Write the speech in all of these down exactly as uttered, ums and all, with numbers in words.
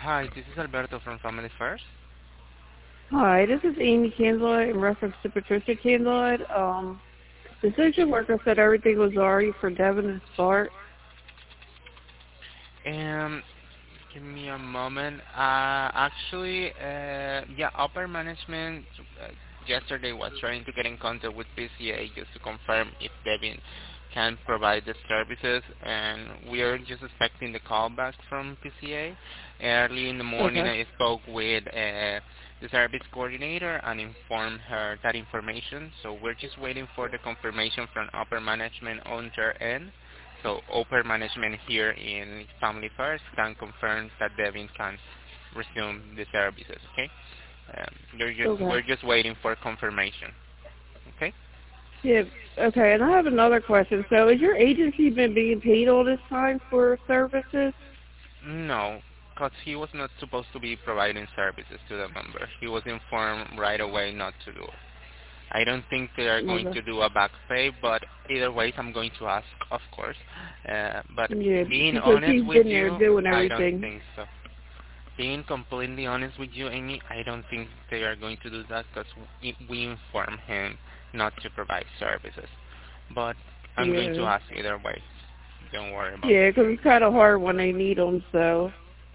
Hi, this is Alberto from Family First. Hi, this is Amy Candlelight in reference to Patricia Candlelight. Um, the social worker said everything was already for Devin and Bart. Um, Give me a moment. Uh, actually, uh, yeah, upper management uh, yesterday was trying to get in contact with P C A just to confirm if Devin can provide the services, and we are just expecting the call back from P C A. Early in the morning, Okay. I spoke with uh, the service coordinator and informed her that information. So we're just waiting for the confirmation from upper management on their end. So upper management here in Family First can confirm that Devin can resume the services. Okay, um, you're just, Okay. we're just waiting for confirmation. Okay. Yeah. Okay, and I have another question. So, has your agency been being paid all this time for services? No, because he was not supposed to be providing services to the member. He was informed right away not to do it. I don't think they are going Okay. to do a back pay, but either way, I'm going to ask, of course. Uh, but Yeah, being because honest he's with been there you, doing I don't everything. think so. Being completely honest with you, Amy, I don't think they are going to do that because we we inform him not to provide services. But I'm going to Yeah. ask either way. Don't worry about Yeah, it. because it's kind of hard when they need them. So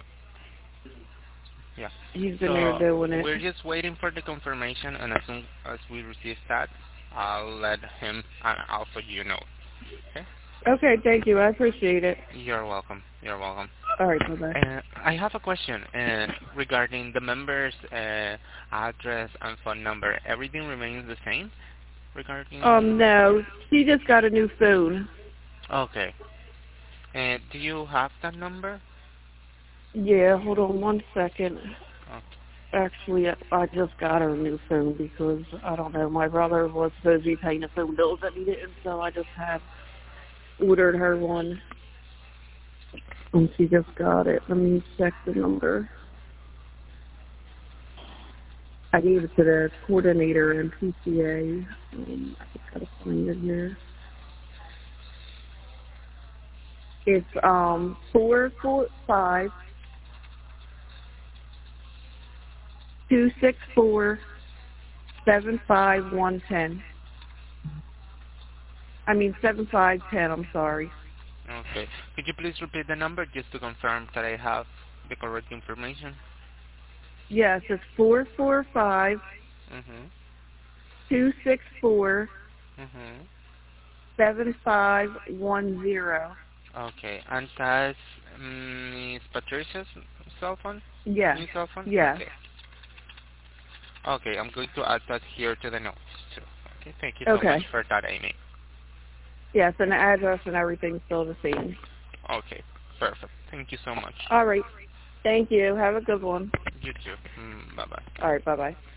Yeah. he's been there So doing it. we're just waiting for the confirmation, and as soon as we receive that, I'll let him and also you know. Okay? Okay, thank you. I appreciate it. You're welcome. You're welcome. All right, bye bye. Uh, I have a question uh, regarding the member's uh, address and phone number. Everything remains the same Um, regarding. no, she just got a new phone. Okay. Uh, do you have that number? Yeah, hold on one second. Okay. Actually, I I just got her a new phone because, I don't know, my brother was supposed to be paying the phone bills and he didn't, so I just had ordered her one, and she just got it. Let me check the number. I gave it to the coordinator in P C A. Um, I just gotta find it here. It's um four four five two six four seven five one ten. I mean seven five ten. I'm sorry. Okay. Could you please repeat the number just to confirm that I have the correct information? Yes, it's four four five Mhm. two six four Mhm. seven five one zero. Okay. And that's um, Miss Patricia's cell phone? Yes. New cell phone? Yes. Okay. Okay. I'm going to add that here to the notes too. Okay. Thank you so much Okay. for that, Amy. Yes, and the address and everything's still the same. Okay. Perfect. Thank you so much. All right. Thank you. Have a good one. You too. Mm, bye bye. All right. Bye bye.